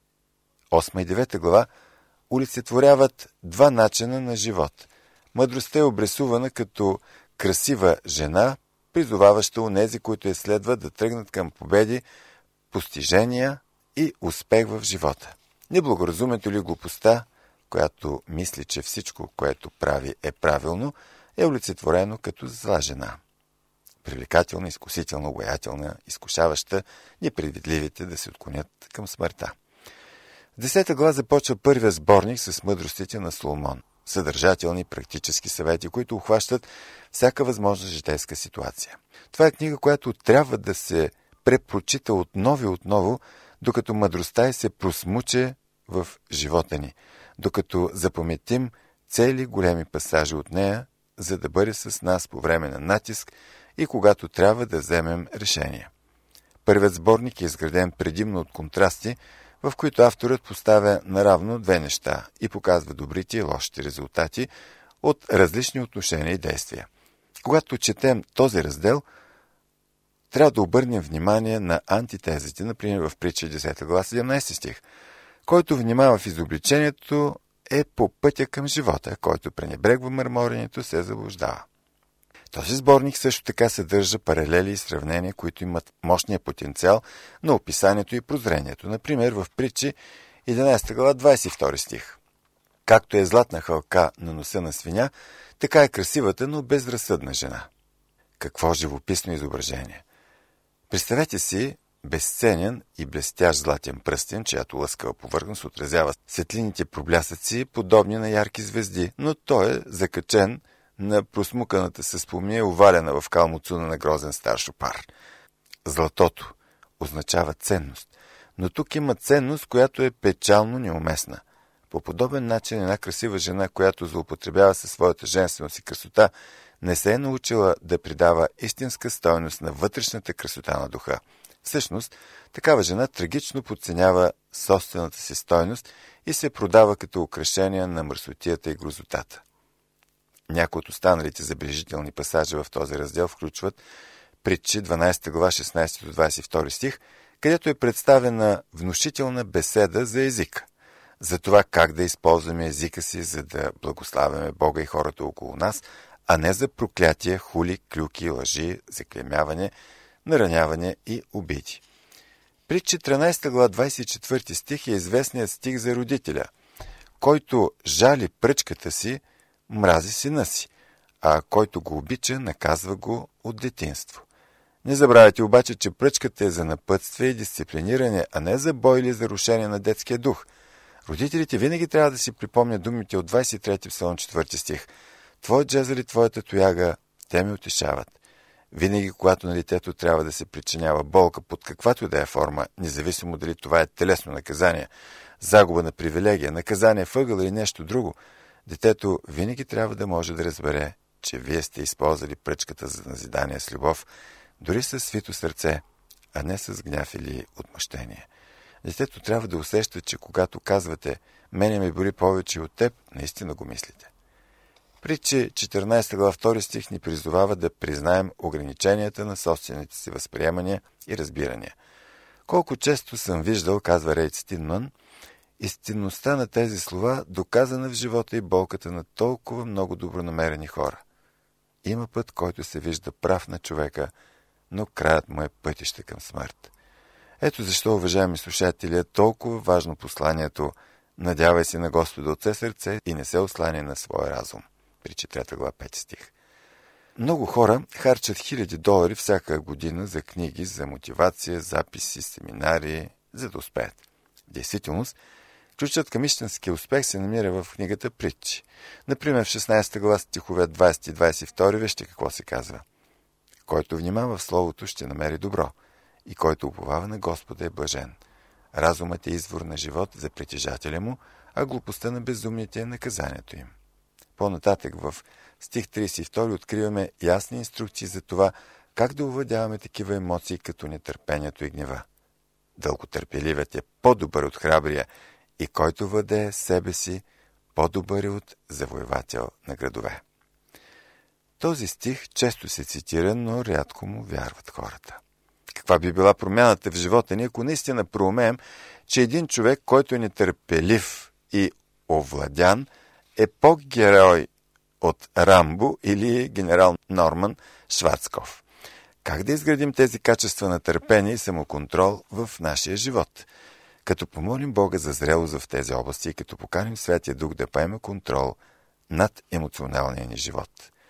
Осма и девета глава олицетворяват два начина на живот. Мъдростта е обрисувана като красива жена, призоваваща онези, които я следват да тръгнат към победи, постижения и успех в живота. Неблагоразумието или глупостта, която мисли, че всичко, което прави, е правилно, е олицетворено като зла жена. Привлекателна, изкусителна, обаятелна, изкушаваща непредвидливите да се отклонят към смъртта. В десета глава започва първия сборник с мъдростите на Соломон. Съдържателни практически съвети, които ухващат всяка възможна житейска ситуация. Това е книга, която трябва да се препрочита отново и отново, докато мъдростта й се просмуче в живота ни, докато запаметим цели големи пасажи от нея, за да бъде с нас по време на натиск и когато трябва да вземем решение. Първият сборник е изграден предимно от контрасти, в които авторът поставя наравно две неща и показва добрите и лошите резултати от различни отношения и действия. Когато четем този раздел, трябва да обърнем внимание на антитезите, например в Притча десета глава седемнадесети стих. Който внимава в изобличението е по пътя към живота, който пренебрегва мърморението, се заблуждава. Този сборник също така съдържа паралели и сравнения, които имат мощния потенциал на описанието и прозрението. Например, в Притчи единадесета глава двадесет и втори стих. Както е златна хълка на носа на свиня, така е красивата, но безразсъдна жена. Какво живописно изображение! Представете си безценен и блестящ златен пръстен, чиято лъскава повърхност отразява светлините проблясъци, подобни на ярки звезди, но той е закачен на просмуканата с помия, овалена в калмуцуна на грозен стар шопар. Златото означава ценност, но тук има ценност, която е печално неуместна. По подобен начин една красива жена, която злоупотребява със своята женственост и красота, не се е научила да придава истинска стойност на вътрешната красота на духа. Всъщност, такава жена трагично подценява собствената си стойност и се продава като украшение на мърсотията и грозотата. Някои от останалите забележителни пасажи в този раздел включват Притчи дванадесета глава шестнадесети до двадесет и втори стих, където е представена внушителна беседа за езика. За това как да използваме езика си, за да благославяме Бога и хората около нас, а не за проклятия, хули, клюки, лъжи, заклеймяване, нараняване и обиди. Притчи тринадесета глава двадесет и четвърти стих е известният стих за родителя, който жали пръчката си, мрази сина си, а който го обича, наказва го от детинство. Не забравяйте обаче, че пръчката е за напътствие и дисциплиниране, а не за бой или за рушение на детския дух. Родителите винаги трябва да си припомнят думите от двадесет и трети псалом четвърти стих. Твоят жезъл и твоята тояга, те ме утешават. Винаги, когато на детето трябва да се причинява болка под каквато да е форма, независимо дали това е телесно наказание, загуба на привилегия, наказание въгъл или нещо друго, детето винаги трябва да може да разбере, че вие сте използвали пръчката за назидание с любов, дори с свито сърце, а не с гняв или отмъщение. Детето трябва да усеща, че когато казвате «мене ме бори повече от теб», наистина го мислите. Притчи четиринадесета глава втори стих ни призовава да признаем ограниченията на собствените си възприемания и разбирания. Колко често съм виждал, казва Рейд Стинман, истинността на тези слова, доказана в живота и болката на толкова много добронамерени хора. Има път, който се вижда прав на човека, но краят му е пътище към смърт. Ето защо, уважаеми слушатели, е толкова важно посланието «Надявай се на Господа от все сърце и не се осланяй на своя разум». Притчи трета глава пети стих. Много хора харчат хиляди долари всяка година за книги, за мотивация, записи, семинари, за да успеят. В действителност, ключът към истинския успех се намира в книгата Притчи. Например, в шестнадесета глава стихове двадесети и двадесет и втори, вижте какво се казва. Който внимава в Словото, ще намери добро, и който уповава на Господа е блажен. Разумът е извор на живот за притежателя му, а глупостта на безумните е наказанието им. По-нататък в стих тридесет и втори откриваме ясни инструкции за това, как да овладяваме такива емоции, като нетърпението и гнева. Дълготърпеливът е по-добър от храбрия и който владее себе си, по-добър е от завоевател на градове. Този стих често се цитира, но рядко му вярват хората. Каква би била промяната в живота ни, ако наистина проумеем, че един човек, който е нетърпелив и овладян, е по-герой от Рамбо или генерал Норман Шварцкоф. Как да изградим тези качества на търпение и самоконтрол в нашия живот? Като помолим Бога за зрелост в тези области и като поканим Святия Дух да поеме контрол над емоционалния ни живот.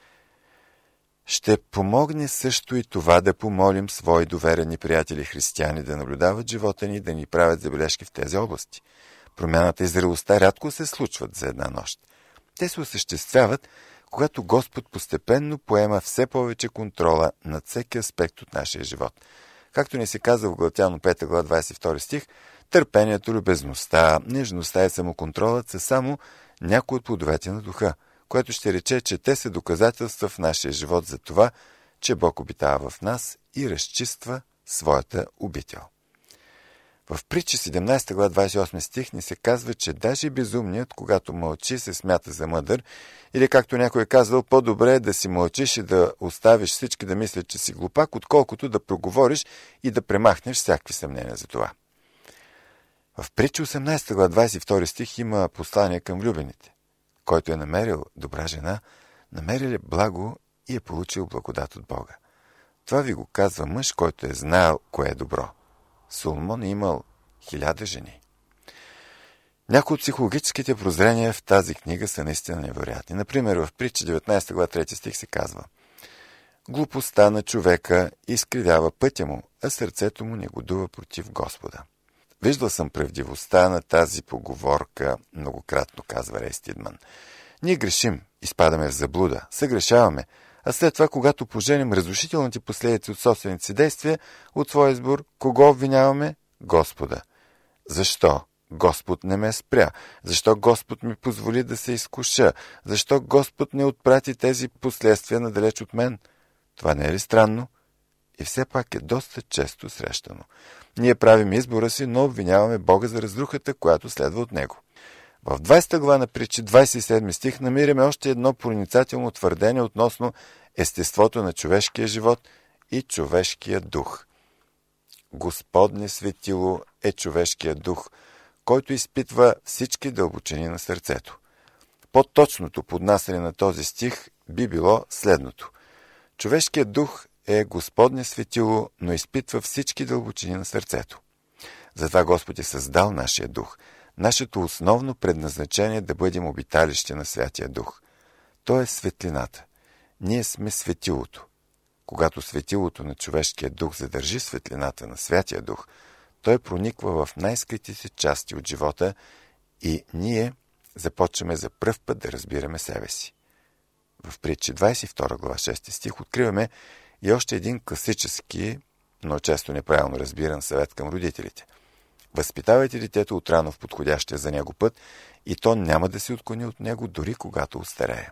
Ще помогне също и това да помолим свои доверени приятели християни да наблюдават живота ни и да ни правят забележки в тези области. Промяната и зрелостта рядко се случват за една нощ. Те се осъществяват, когато Господ постепенно поема все повече контрола над всеки аспект от нашия живот. Както ни се казва в Галатяно пета глава двадесет и втори стих, търпението, любезността, нежността и самоконтролът са само някои от плодовете на духа, което ще рече, че те са доказателства в нашия живот за това, че Бог обитава в нас и разчиства своята обител. В Притчи седемнадесета глава двадесет и осми стих ни се казва, че даже безумният, когато мълчи, се смята за мъдър, или както някой е казал, по-добре е да си мълчиш и да оставиш всички да мислят, че си глупак, отколкото да проговориш и да премахнеш всякакви съмнения за това. В Притчи осемнадесета глава двадесет и втори стих има послание към влюбените. Който е намерил добра жена, намерил е благо и е получил благодат от Бога. Това ви го казва мъж, който е знаел кое е добро. Соломон е имал хиляда жени. Някои от психологическите прозрения в тази книга са наистина невероятни. Например, в Притчи деветнадесета глава трети стих се казва: глупостта на човека изкривява пътя му, а сърцето му негодува против Господа. Виждал съм правдивостта на тази поговорка многократно, казва Рей Стидман. Ние грешим, изпадаме в заблуда, съгрешаваме, а след това, когато поженем разрушителните последици от собствените си действия, от своя избор, кого обвиняваме? Господа. Защо Господ не ме спря? Защо Господ ми позволи да се изкуша? Защо Господ не отпрати тези последствия надалеч от мен? Това не е ли странно? И все пак е доста често срещано. Ние правим избора си, но обвиняваме Бога за разрухата, която следва от него. В двадесета глава на Притчи, двадесет и седми стих, намираме още едно проницателно твърдение относно естеството на човешкия живот и човешкия дух. Господне светило е човешкия дух, който изпитва всички дълбочини на сърцето. По-точното поднасяне на този стих би било следното. Човешкият дух е Господне светило, но изпитва всички дълбочини на сърцето. Затова Господ е създал нашия дух. Нашето основно предназначение е да бъдем обиталище на Святия Дух. Той е светлината. Ние сме светилото. Когато светилото на човешкия дух задържи светлината на Святия Дух, той прониква в най-скритите части от живота и ние започваме за пръв път да разбираме себе си. В Притчи двадесет и втора глава шести стих откриваме и още един класически, но често неправилно разбиран съвет към родителите. Възпитавайте детето отрано в подходящия за него път и то няма да се отклони от него, дори когато остарее.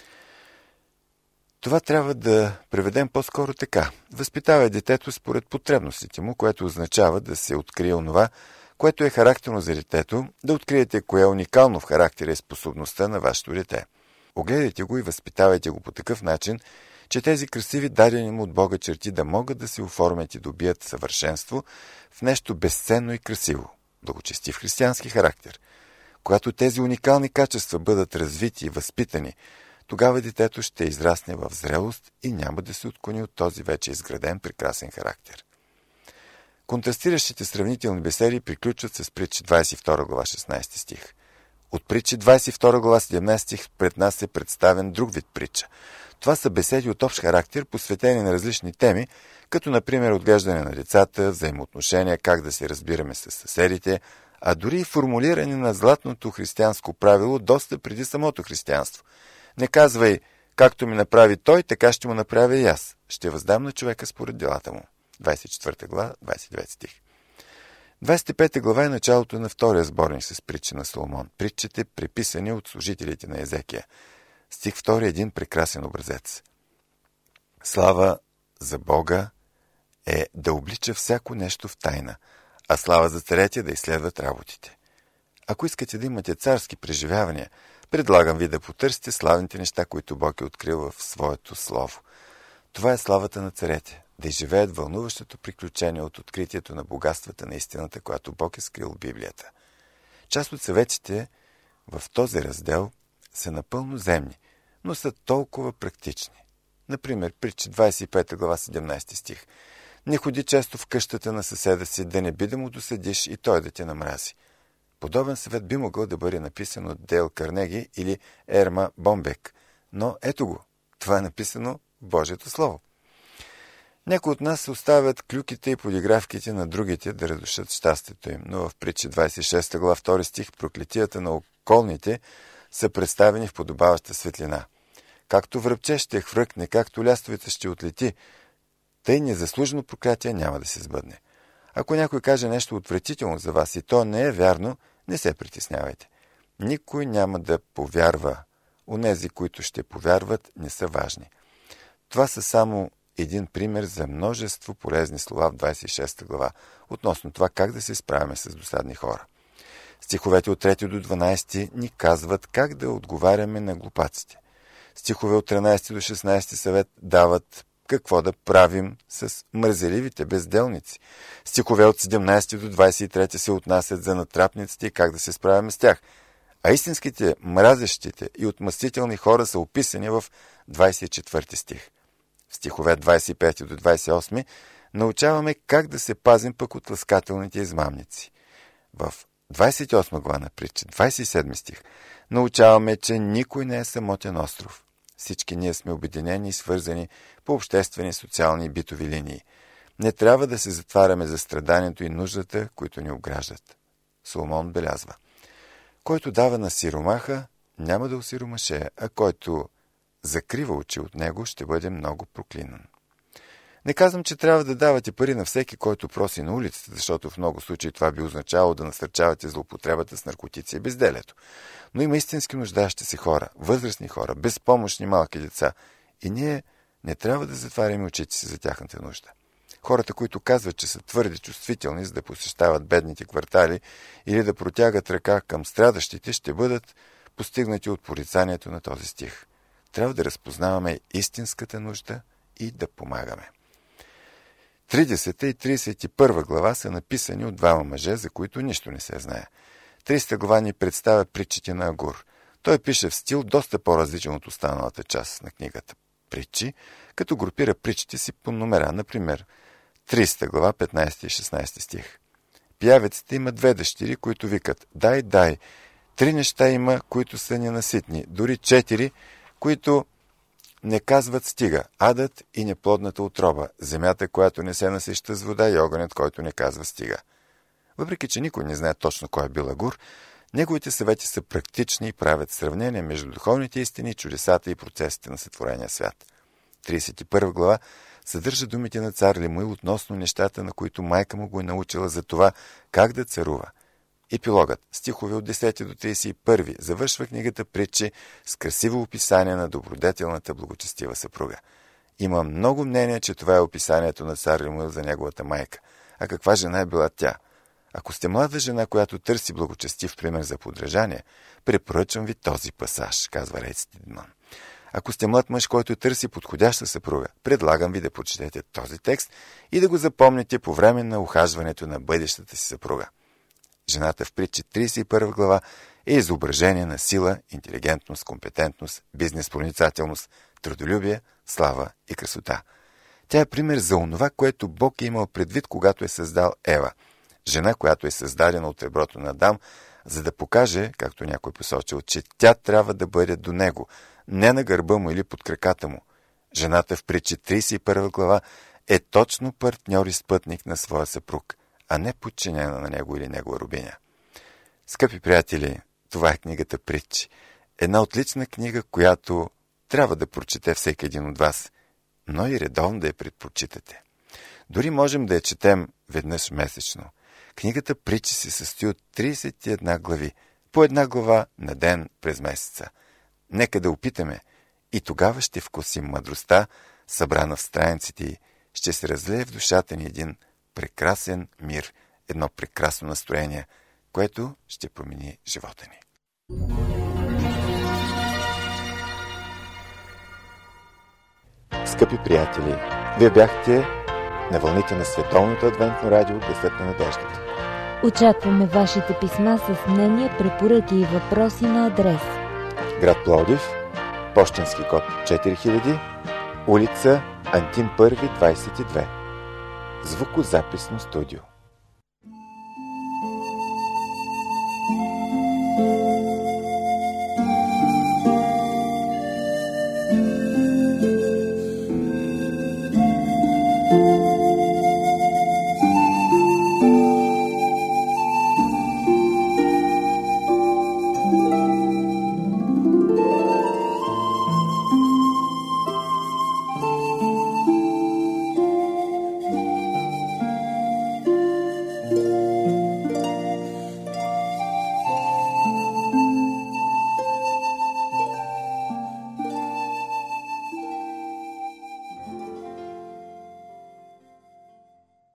Това трябва да преведем по-скоро така. Възпитавай детето според потребностите му, което означава да се открие онова, което е характерно за детето, да откриете кое е уникално в характера и способността на вашето дете. Огледайте го и възпитавайте го по такъв начин, че тези красиви дадени му от Бога черти да могат да се оформят и добият съвършенство в нещо безценно и красиво, благочестив християнски характер. Когато тези уникални качества бъдат развити и възпитани, тогава детето ще израсне в зрелост и няма да се отклони от този вече изграден прекрасен характер. Контрастиращите сравнителни беседи приключват с Притчи двадесет и втора глава шестнадесети стих. От Притчи двадесет и втора глава седемнадесети стих пред нас е представен друг вид притча. Това са беседи от общ характер, посветени на различни теми, като например отглеждане на децата, взаимоотношения, как да се разбираме с съседите, а дори и формулиране на златното християнско правило доста преди самото християнство. Не казвай, както ми направи той, така ще му направя и аз. Ще въздам на човека според делата му. двадесет и четвърта глава, двадесет и девети стих. двадесет и пета глава е началото на втория сборник с притчи на Соломон. Притчите, преписани от служителите на Езекия. Стих втори е един прекрасен образец. Слава за Бога е да облича всяко нещо в тайна, а слава за царете да изследват работите. Ако искате да имате царски преживявания, предлагам ви да потърсите славните неща, които Бог е открил в своето слово. Това е славата на царете, да изживеят вълнуващото приключение от откритието на богатствата на истината, която Бог е скрил в Библията. Част от съветите в този раздел са напълно земни, но са толкова практични. Например, Притчи двадесет и пета глава седемнадесети стих. Не ходи често в къщата на съседа си, да не би да му досадиш и той да те намрази. Подобен съвет би могъл да бъде написан от Дейл Карнеги или Ерма Бомбек, но ето го, това е написано в Божието Слово. Някои от нас оставят клюките и подигравките на другите да разрушат щастието им, но в Притчи двадесет и шеста глава втори стих проклетията на околните са представени в подобаваща светлина. Както връбче ще хвръкне, както лястовица ще отлети, тъй незаслужено проклятие няма да се сбъдне. Ако някой каже нещо отвратително за вас и то не е вярно, не се притеснявайте. Никой няма да повярва. Онези, които ще повярват, не са важни. Това са само един пример за множество полезни слова в двадесет и шеста глава, относно това как да се справяме с досадни хора. Стиховете от трети до дванадесети ни казват как да отговаряме на глупаците. Стихове от тринадесети до шестнадесети съвет дават какво да правим с мързеливите безделници. Стихове от седемнадесети до двадесет и трети се отнасят за натрапниците и как да се справяме с тях. А истинските, мразещите и отмъстителни хора са описани в двадесет и четвърти стих. В стихове двадесет и пети до двадесет и осми научаваме как да се пазим пък от ласкателните измамници. В двадесет и осма глава на Притчи, двадесет и седми стих, научаваме, че никой не е самотен остров. Всички ние сме обединени и свързани по обществени, социални и битови линии. Не трябва да се затваряме за страданието и нуждата, които ни обграждат. Соломон белязва: който дава на сиромаха, няма да осиромаше, а който закрива очи от него, ще бъде много проклинан. Не казвам, че трябва да давате пари на всеки, който проси на улицата, защото в много случаи това би означавало да насърчавате злоупотребата с наркотици и безделието. Но има истински нуждащи се хора, възрастни хора, безпомощни малки деца, и ние не трябва да затваряме очите си за тяхната нужда. Хората, които казват, че са твърде чувствителни, за да посещават бедните квартали или да протягат ръка към страдащите, ще бъдат постигнати от порицанието на този стих. Трябва да разпознаваме истинската нужда и да помагаме. тридесета и тридесет и първа глава са написани от двама мъже, за които нищо не се знае. тридесета глава ни представя притчите на Агур. Той пише в стил доста по-различен от останалата част на книгата Притчи, като групира притчите си по номера. Например, тридесета глава, петнадесети и шестнадесети стих. Пиявеците има две дъщери, които викат: дай, дай. Три неща има, които са ненаситни. Дори четири, които не казват стига: адът и неплодната отроба, земята, която не се насища с вода, и огънят, който не казва стига. Въпреки че никой не знае точно кой е бил Агур, неговите съвети са практични и правят сравнение между духовните истини, чудесата и процесите на сътворения свят. тридесет и първа глава съдържа думите на цар Лемуил относно нещата, на които майка му го е научила за това как да царува. Епилогът, стихове от десети до тридесет и първи, завършва книгата Притчи с красиво описание на добродетелната благочестива съпруга. Има много мнение, че това е описанието на цар Лемуил за неговата майка. А каква жена е била тя? Ако сте млада жена, която търси благочестив пример за подражание, препоръчвам ви този пасаж, казва Рейт Стидман. Ако сте млад мъж, който търси подходяща съпруга, предлагам ви да прочетете този текст и да го запомните по време на ухажването на бъдещата си съпруга. Жената в Притчи тридесет и първа глава е изображение на сила, интелигентност, компетентност, бизнес-проницателност, трудолюбие, слава и красота. Тя е пример за онова, което Бог е имал предвид, когато е създал Ева. Жена, която е създадена от реброто на Адам, за да покаже, както някой посочил, че тя трябва да бъде до него, не на гърба му или под краката му. Жената в Притчи тридесет и първа глава е точно партньор и спътник на своя съпруг, а не подчинена на него или негова рабиня. Скъпи приятели, това е книгата Притчи. Една отлична книга, която трябва да прочете всеки един от вас, но и редовно да я предпочитате. Дори можем да я четем веднъж месечно. Книгата Притчи се състои от тридесет и една глави, по една глава на ден през месеца. Нека да опитаме и тогава ще вкусим мъдростта, събрана в страниците й, ще се разлее в душата ни един прекрасен мир, едно прекрасно настроение, което ще промени живота ни. Скъпи приятели, вие бяхте на вълните на Световното адвентно радио Гласът на надеждата. Очакваме вашите писма с мнения, препоръки и въпроси на адрес: град Пловдив, пощенски код четири хиляди, улица Антим първи, двадесет и две. Звукозаписно студио.